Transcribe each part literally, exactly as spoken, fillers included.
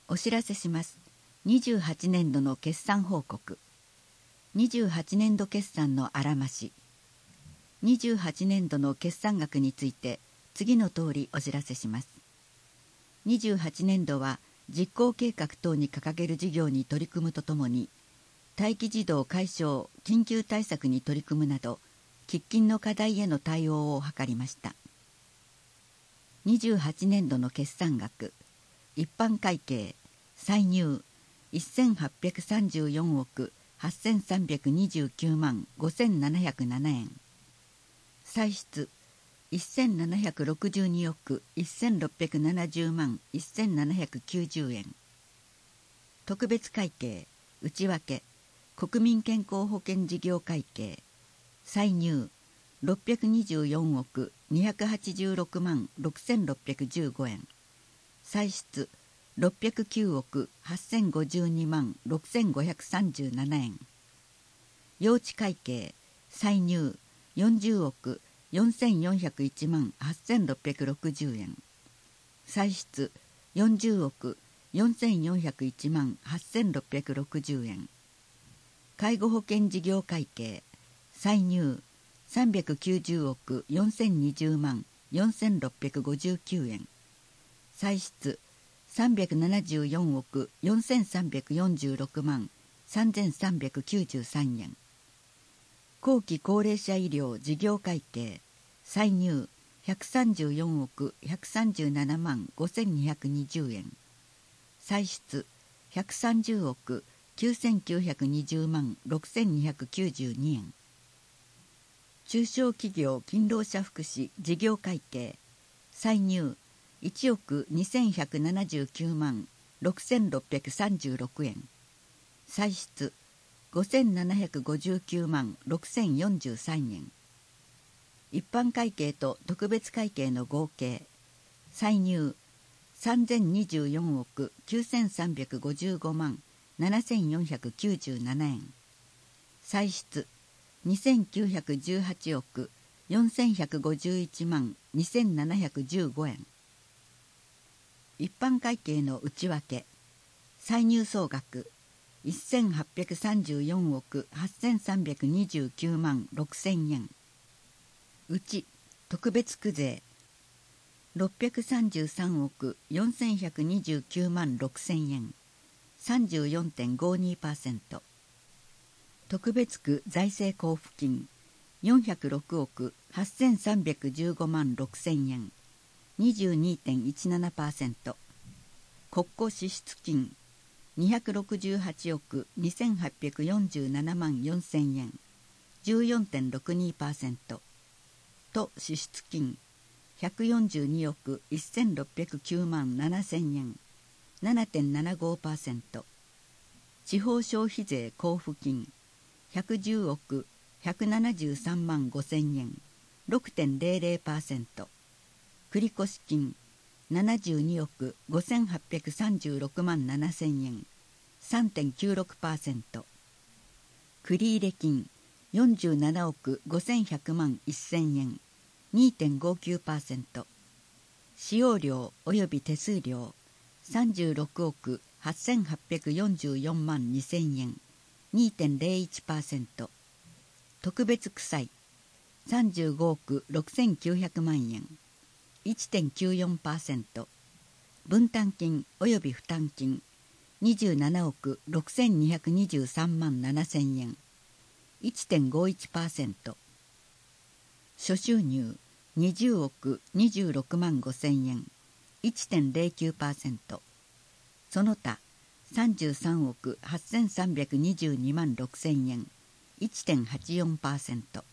お知らせします。にじゅうはちねんどの決算報告。にじゅうはちねんど決算のあらまし。にじゅうはちねんどの決算額について次の通りお知らせします。にじゅうはちねんどは実行計画等に掲げる事業に取り組むとともに、待機児童解消緊急対策に取り組むなど、喫緊の課題への対応を図りました。にじゅうはちねんどの決算額、一般会計歳入せんはっぴゃくさんじゅうよんおくはっせんさんびゃくにじゅうきゅうまんごせんななひゃくななえん、歳出せんななひゃくろくじゅうにおくせんろっぴゃくななじゅうまんせんななひゃくきゅうじゅうえん、特別会計内訳国民健康保険事業会計歳入ろっぴゃくにじゅうよんおくにひゃくはちじゅうろくまんろくせんろっぴゃくじゅうごえん、歳出ろっぴゃくきゅうおくはっせんごじゅうにまんろくせんごひゃくさんじゅうななえん、用地会計歳入よんじゅうおくよんせんよんひゃくいちまんはっせんろっぴゃくろくじゅうえん、歳出よんじゅうおくよんせんよんひゃくいちまんはっせんろっぴゃくろくじゅうえん、介護保険事業会計歳入さんびゃくきゅうじゅうおくよんせんにじゅうまんよんせんろっぴゃくごじゅうきゅうえん、歳出さんびゃくななじゅうよんおくよんせんさんびゃくよんじゅうろくまんさんぜんさんびゃくきゅうじゅうさんえん、後期高齢者医療事業会計歳入ひゃくさんじゅうよんおくひゃくさんじゅうななまんごせんにひゃくにじゅうえん、歳出ひゃくさんじゅうおくきゅうせんきゅうひゃくにじゅうまんろくせんにひゃくきゅうじゅうにえん、中小企業勤労者福祉事業会計歳入いちおくにせんひゃくななじゅうきゅうまんろくせんろっぴゃくさんじゅうろくえん、歳出ごせんななひゃくごじゅうきゅうまんろくせんよんじゅうさんえん、一般会計と特別会計の合計歳入さんぜんにじゅうよんおくきゅうせんさんびゃくごじゅうごまんななせんよんひゃくきゅうじゅうななえん、歳出にせんきゅうひゃくじゅうはちおくよんせんひゃくごじゅういちまんにせんななひゃくじゅうごえん、一般会計の内訳歳入総額せんはっぴゃくさんじゅうよんおくはっせんさんびゃくにじゅうきゅうまんろくせんえん、うち特別区税ろっぴゃくさんじゅうさんおくよんせんひゃくにじゅうきゅうまんろくせんえん さんじゅうよんてんごにパーセント、 特別区財政交付金よんひゃくろくおくはっせんさんびゃくじゅうごまんろくせんえん にじゅうにてんいちななパーセント、 国庫支出金にひゃくろくじゅうはちおくにせんはっぴゃくよんじゅうななまんよんせんえん じゅうよんてんろくにパーセント、 と支出金ひゃくよんじゅうにおくせんろっぴゃくきゅうまんななせんえん ななてんななごパーセント、 地方消費税交付金ひゃくじゅうおくひゃくななじゅうさんまんごせんえん ろくてんぜろぜろパーセント、 繰越金ななじゅうにおくごせんはっぴゃくさんじゅうろくまんななせんえん さんてんきゅうろくパーセント、 繰入金よんじゅうななおくごせんひゃくまんせんえん にてんごきゅうパーセント、 使用料及び手数料さんじゅうろくおくはっせんはっぴゃくよんじゅうよんまんにせんえん にてんぜろいちパーセント、 特別区歳さんじゅうごおくろくせんきゅうひゃくまんえん いちてんきゅうよんパーセント、 分担金及び負担金にじゅうななおくろくせんにひゃくにじゅうさんまんななせんえん いちてんごいちパーセント、 諸収入にじゅうおくにじゅうろくまんごせんえん いちてんぜろきゅうパーセント、 その他さんじゅうさんおくはっせんさんびゃくにじゅうにまんろくせんえん いちてんはちよんパーセント、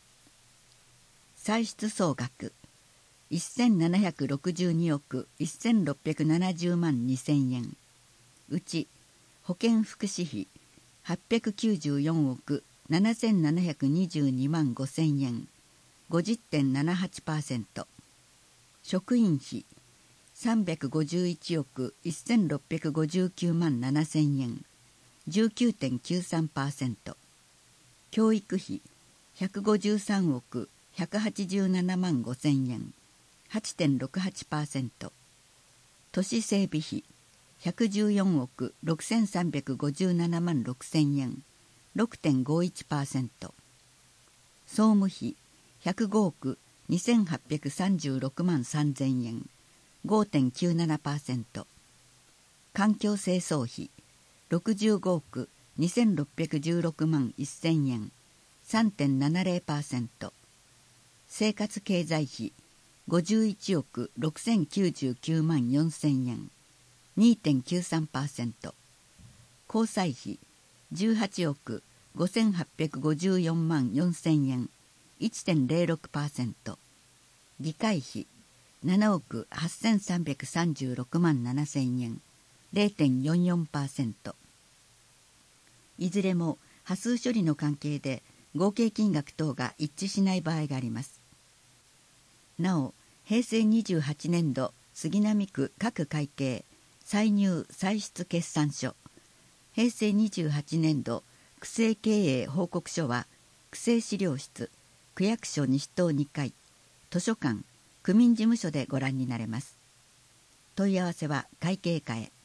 歳出総額せんななひゃくろくじゅうにおくせんろっぴゃくななじゅうまんにせんえん、うち保健福祉費はっぴゃくきゅうじゅうよんおくななせんななひゃくにじゅうにまんごせんえん ごじゅってんななはちパーセント、 職員費さんびゃくごじゅういちおくせんろっぴゃくごじゅうきゅうまんななせんえん じゅうきゅうてんきゅうさんパーセント、 教育費ひゃくごじゅうさんおくひゃくはちじゅうななまんごせんえん はちてんろくはちパーセント、 都市整備費ひゃくじゅうよんおくろくせんさんびゃくごじゅうななまんろくせんえん ろくてんごいちパーセント、 総務費ひゃくごおくにせんはっぴゃくさんじゅうろくまんさんぜんえん ごてんきゅうななパーセント、 環境清掃費ろくじゅうごおくにせんろっぴゃくじゅうろくまんせんえん さんてんななぜろパーセント、 生活経済費ごじゅういちおくろくせんきゅうじゅうきゅうまんよんせんえん にてんきゅうさんパーセント、 交際費じゅうはちおくごせんはっぴゃくごじゅうよんまんよんせんえん いちてんぜろろくパーセント、 議会費ななおくはっせんさんびゃくさんじゅうろくまんななせんえん れいてんよんよんパーセント、 いずれも波数処理の関係で合計金額等が一致しない場合があります。なお、平成にじゅうはちねんど杉並区各会計歳入歳出決算書、平成にじゅうはちねんど区政経営報告書は区政資料室、区役所西棟にかい、図書館、区民事務所でご覧になれます。問い合わせは会計課へ。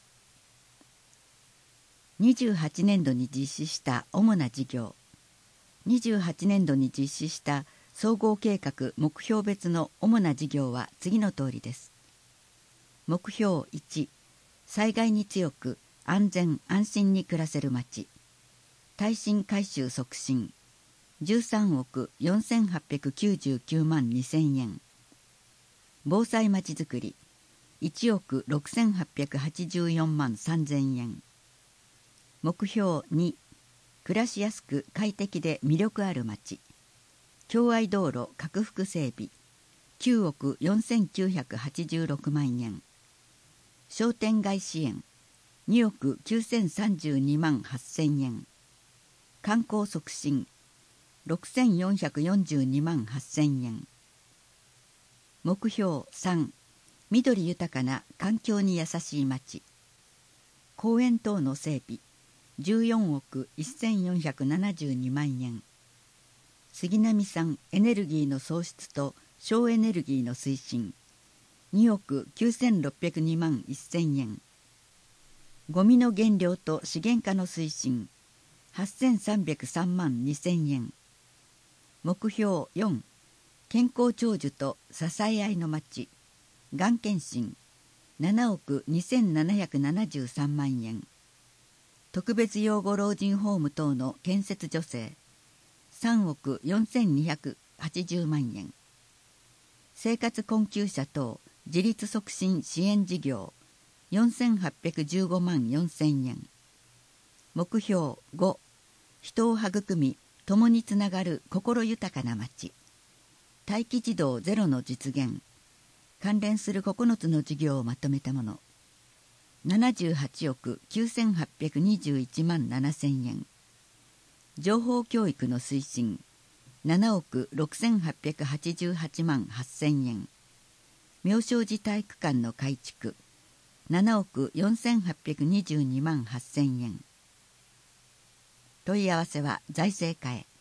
にじゅうはちねんどに実施した主な事業、にじゅうはちねんどに実施した総合計画目標別の主な事業は次の通りです。目標いち、災害に強く安全安心に暮らせるまち、耐震改修促進じゅうさんおくよんせんはっぴゃくきゅうじゅうきゅうまんにせんえん、防災まちづくりいちおくろくせんはっぴゃくはちじゅうよんまんさんぜんえん、目標に、暮らしやすく快適で魅力あるまち、共愛道路拡幅整備きゅうおくよんせんきゅうひゃくはちじゅうろくまんえん、商店街支援におくきゅうせんさんじゅうにまんはっせんえん、観光促進ろくせんよんひゃくよんじゅうにまんはっせんえん、目標さん、緑豊かな環境に優しいまち、公園等の整備じゅうよんおくせんよんひゃくななじゅうにまんえん、杉並産エネルギーの創出と省エネルギーの推進におくきゅうせんろっぴゃくにまんせんえん、ゴミの減量と資源化の推進はっせんさんびゃくさんまんにせんえん、目標よん、健康長寿と支え合いのまち、がん検診ななおくにせんななひゃくななじゅうさんまんえん、特別養護老人ホーム等の建設助成さんおくよんせんにひゃくはちじゅうまんえん、生活困窮者等自立促進支援事業よんせんはっぴゃくじゅうごまんよんせんえん、目標ご、人を育み共につながる心豊かなまち、待機児童ゼロの実現、関連するここのつの事業をまとめたものななじゅうはちおくきゅうせんはっぴゃくにじゅういちまんななせんえん、情報教育の推進ななおくろくせんはっぴゃくはちじゅうはちまんはっせんえん、妙正寺体育館の改築ななおくよんせんはっぴゃくにじゅうにまんはっせんえん。問い合わせは財政課へ。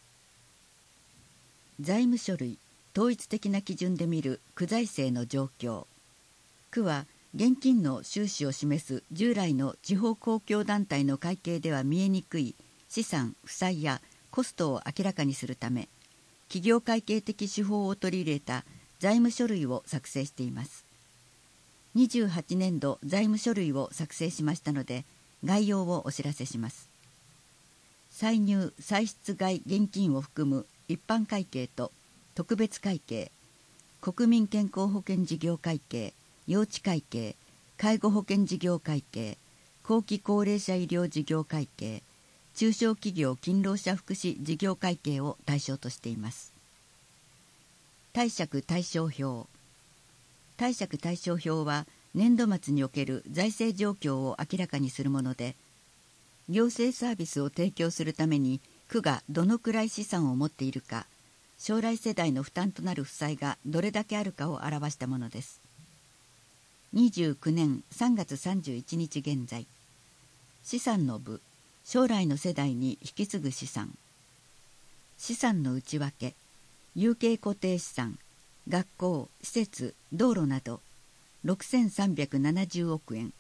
財務書類統一的な基準で見る区財政の状況。区は現金の収支を示す従来の地方公共団体の会計では見えにくい資産負債やコストを明らかにするため、企業会計的手法を取り入れた財務書類を作成しています。にじゅうはちねんど財務書類を作成しましたので、概要をお知らせします。歳入歳出外現金を含む一般会計と特別会計、国民健康保険事業会計、幼稚会計、介護保険事業会計、後期高齢者医療事業会計、中小企業勤労者福祉事業会計を対象としています。貸借対照表。貸借対照表は年度末における財政状況を明らかにするもので、行政サービスを提供するために区がどのくらい資産を持っているか、将来世代の負担となる負債がどれだけあるかを表したものです。にじゅうきゅうねんさんがつさんじゅういちにち現在、資産の部、将来の世代に引き継ぐ資産。資産の内訳、有形固定資産、学校、施設、道路などろくせんさんびゃくななじゅうおくえん、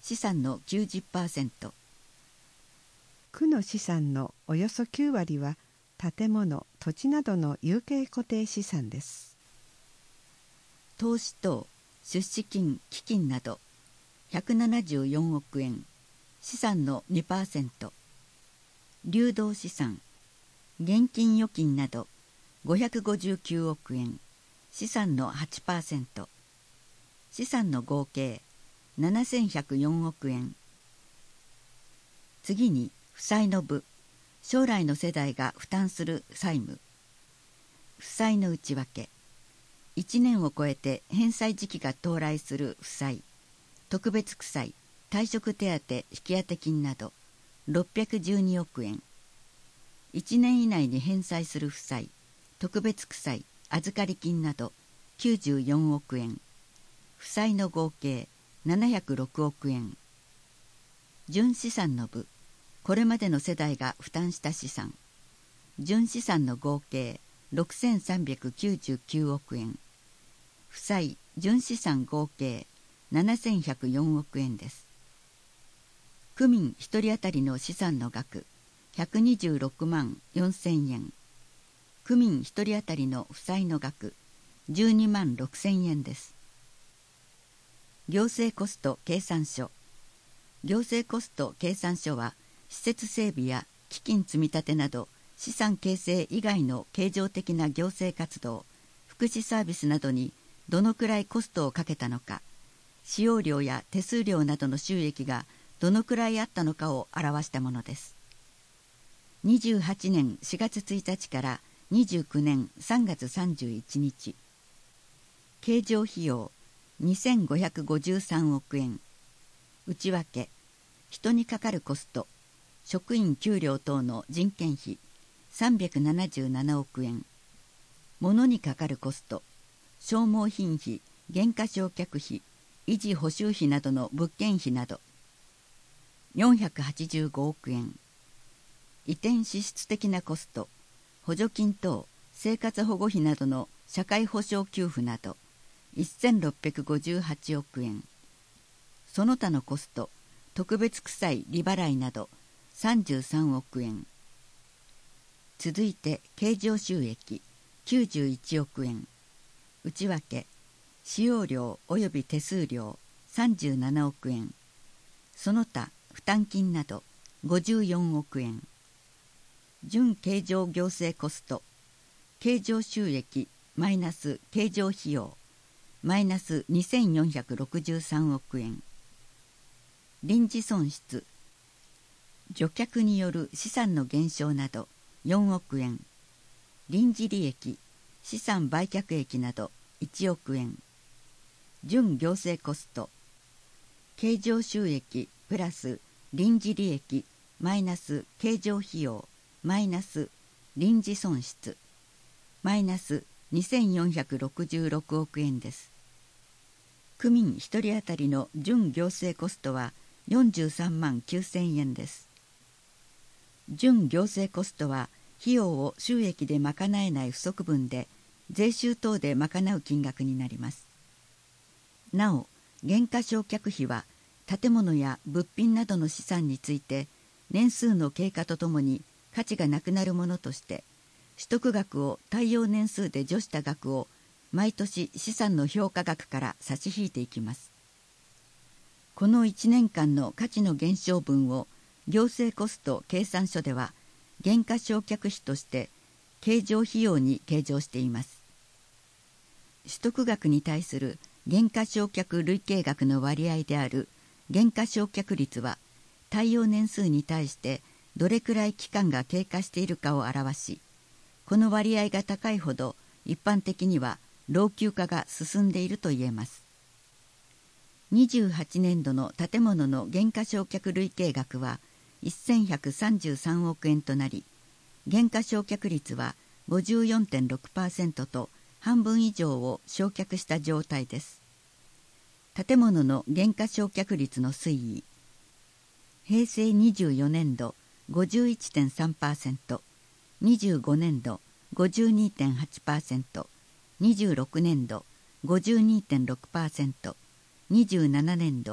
資産の きゅうじゅっパーセント。 区の資産のおよそきゅうわりは建物・土地などの有形固定資産です。 投資等、出資金・基金などひゃくななじゅうよんおくえん、資産の にパーセント。流動資産、現金預金などごひゃくごじゅうきゅうおくえん、資産の はちパーセント。資産の合計ななせんひゃくよんおくえん。次に負債の部、将来の世代が負担する債務。負債の内訳、いちねんを超えて返済時期が到来する負債、特別負債、退職手当引当金などろっぴゃくじゅうにおくえん。いちねん以内に返済する負債、特別負債、預かり金などきゅうじゅうよんおくえん。負債の合計ななひゃくろくおくえん。純資産の部、これまでの世代が負担した資産。純資産の合計ろくせんさんびゃくきゅうじゅうきゅうおくえん。負債・純資産合計ななせんひゃくよんおくえんです。区民ひとり当たりの資産の額ひゃくにじゅうろくまんよんせんえん。区民ひとり当たりの負債の額じゅうにまんろくせんえんです。行政コスト計算書。行政コスト計算書は施設整備や基金積み立てなど資産形成以外の経常的な行政活動、福祉サービスなどにどのくらいコストをかけたのか、使用料や手数料などの収益がどのくらいあったのかを表したものです。にじゅうはちねんしがつついたちからにじゅうきゅうねんさんがつさんじゅういちにち。経常費用にせんごひゃくごじゅうさんおくえん。内訳、人にかかるコスト、職員給料等の人件費さんびゃくななじゅうななおくえん。物にかかるコスト、消耗品費、減価償却費、維持補修費などの物件費などよんひゃくはちじゅうごおくえん。移転支出的なコスト、補助金等生活保護費などの社会保障給付などせんろっぴゃくごじゅうはちおくえん。その他のコスト、特別負債利払いなどさんじゅうさんおくえん。続いて経常収益きゅうじゅういちおくえん。内訳、使用料及び手数料さんじゅうななおくえん。その他負担金などごじゅうよんおくえん。純経常行政コスト、経常収益マイナス経常費用マイナスにせんよんひゃくろくじゅうさんおくえん。臨時損失、除却による資産の減少などよんおくえん。臨時利益、資産売却益などいちおくえん。純行政コスト、経常収益プラス臨時利益マイナス経常費用マイナス臨時損失マイナスにせんよんひゃくろくじゅうろくおくえんです。区民ひとり当たりの純行政コストはよんじゅうさんまんきゅうせんえんです。純行政コストは費用を収益で賄えない不足分で税収等で賄う金額になります。なお、減価償却費は建物や物品などの資産について年数の経過とともに価値がなくなるものとして取得額を耐用年数で除した額を毎年資産の評価額から差し引いていきます。このいちねんかんの価値の減少分を行政コスト計算書では減価償却費として経常費用に計上しています。取得額に対する減価償却累計額の割合である減価償却率は耐用年数に対してどれくらい期間が経過しているかを表し、この割合が高いほど一般的には老朽化が進んでいると言えます。にじゅうはちねんどの建物の減価償却累計額はせんひゃくさんじゅうさんおくえんとなり、減価償却率は ごじゅうよんてんろくパーセント と半分以上を償却した状態です。建物の減価償却率の推移、へいせいにじゅうよねんど ごじゅういちてんさんパーセント、にじゅうごねんど ごじゅうにてんはちパーセント、にじゅうろくねんど ごじゅうにてんろくパーセント、にじゅうななねんど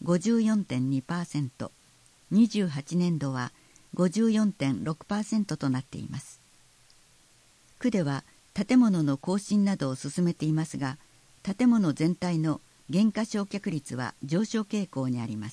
ごじゅうよんてんにパーセント、にじゅうはちねんどは ごじゅうよんてんろくパーセント となっています。区では建物の更新などを進めていますが、建物全体の減価償却率は上昇傾向にあります。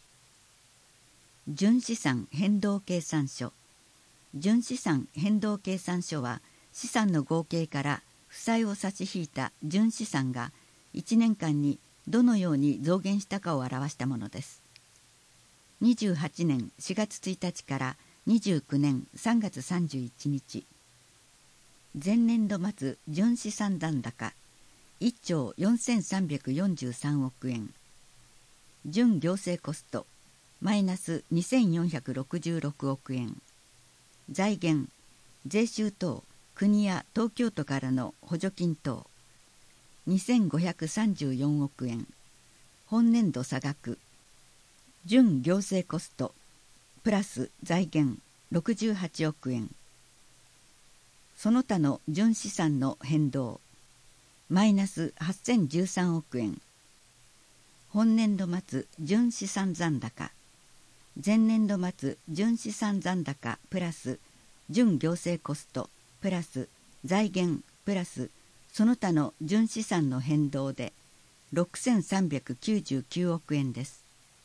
純資産変動計算書。純資産変動計算書は、資産の合計から負債を差し引いた純資産がいちねんかんにどのように増減したかを表したものです。にじゅうはちねんしがつついたちからにじゅうきゅうねんさんがつさんじゅういちにち。前年度末純資産残高いっちょうよんせんさんびゃくよんじゅうさんおくえん。純行政コストマイナスにせんよんひゃくろくじゅうろくおくえん。財源税収等国や東京都からの補助金等にせんごひゃくさんじゅうよんおくえん。本年度差額純行政コストプラス財源ろくじゅうはちおくえん。その他の純資産の変動マイナスはっせんじゅうさんおくえん。本年度末純資産残高前年度末純資産残高プラス純行政コストプラス財源プラスその他の純資産の変動でろくせんさんびゃくきゅうじゅうきゅうおくえんです。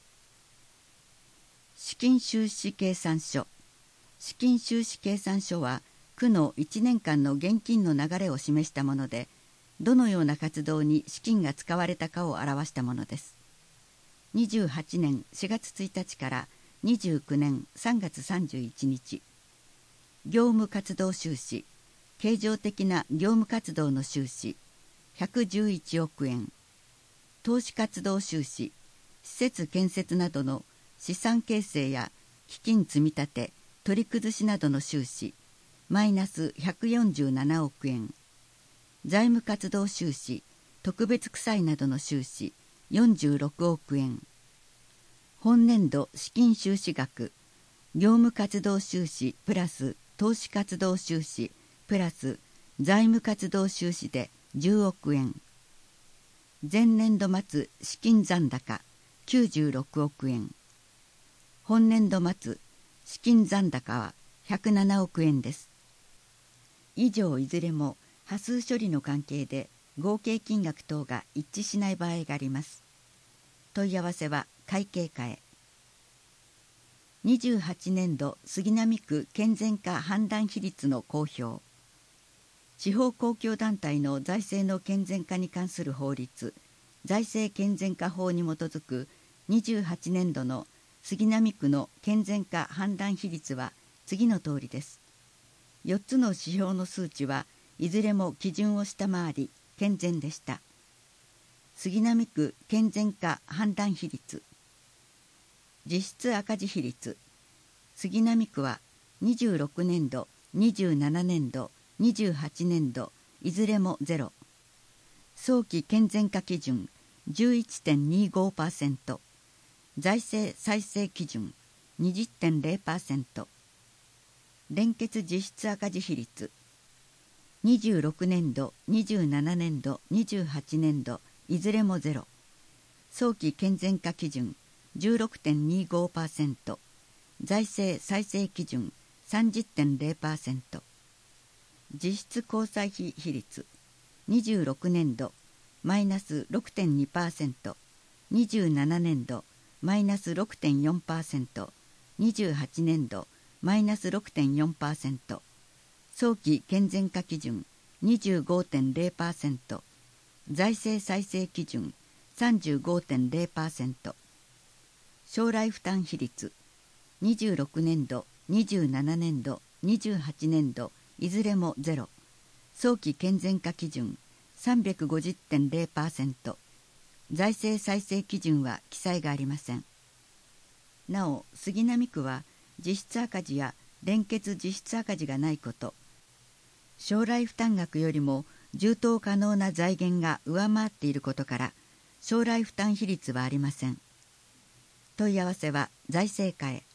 資金収支計算書。資金収支計算書は区のいちねんかんの現金の流れを示したもので、どのような活動に資金が使われたかを表したものです。にじゅうはちねんしがつついたちからにじゅうきゅうねんさんがつさんじゅういちにち。業務活動収支、経常的な業務活動の収支ひゃくじゅういちおくえん。投資活動収支、施設建設などの資産形成や基金積み立て、取り崩しなどの収支マイナスひゃくよんじゅうななおくえん。財務活動収支、特別負債などの収支よんじゅうろくおくえん。本年度資金収支額、業務活動収支プラス投資活動収支プラス財務活動収支でじゅうおくえん。前年度末資金残高きゅうじゅうろくおくえん。本年度末資金残高はひゃくななおくえんです。以上いずれも波数処理の関係で合計金額等が一致しない場合があります。問い合わせは会計課へ。にじゅうはちねんど杉並区健全化判断比率の公表。地方公共団体の財政の健全化に関する法律、財政健全化法に基づくにじゅうはちねんどの杉並区の健全化判断比率は次の通りです。よっつの指標の数値はいずれも基準を下回り健全でした。杉並区健全化判断比率。実質赤字比率。杉並区はにじゅうろくねんど、にじゅうななねんど、にじゅうはちねんどいずれもゼロ。早期健全化基準 じゅういってんにごパーセント。財政再生基準 にじゅってんれいパーセント。連結実質赤字比率。にじゅうろくねんど、にじゅうななねんど、にじゅうはちねんどいずれもゼロ。早期健全化基準 じゅうろくてんにごパーセント。財政再生基準 さんじゅってんれいパーセント。実質交際費比率。にじゅうろくねんどマイナス ろくてんにパーセント。にじゅうななねんどマイナス ろくてんよんパーセント。にじゅうはちねんどマイナス ろくてんよんパーセント。早期健全化基準 にじゅうごてんれいパーセント。財政再生基準 さんじゅうごてんれいパーセント。将来負担比率。にじゅうろくねんど、にじゅうななねんど、にじゅうはちねんどいずれもゼロ。早期健全化基準 さんびゃくごじゅってんれいパーセント。財政再生基準は記載がありません。なお杉並区は実質赤字や連結実質赤字がないこと、将来負担額よりも充当可能な財源が上回っていることから将来負担比率はありません。問い合わせは財政課へ。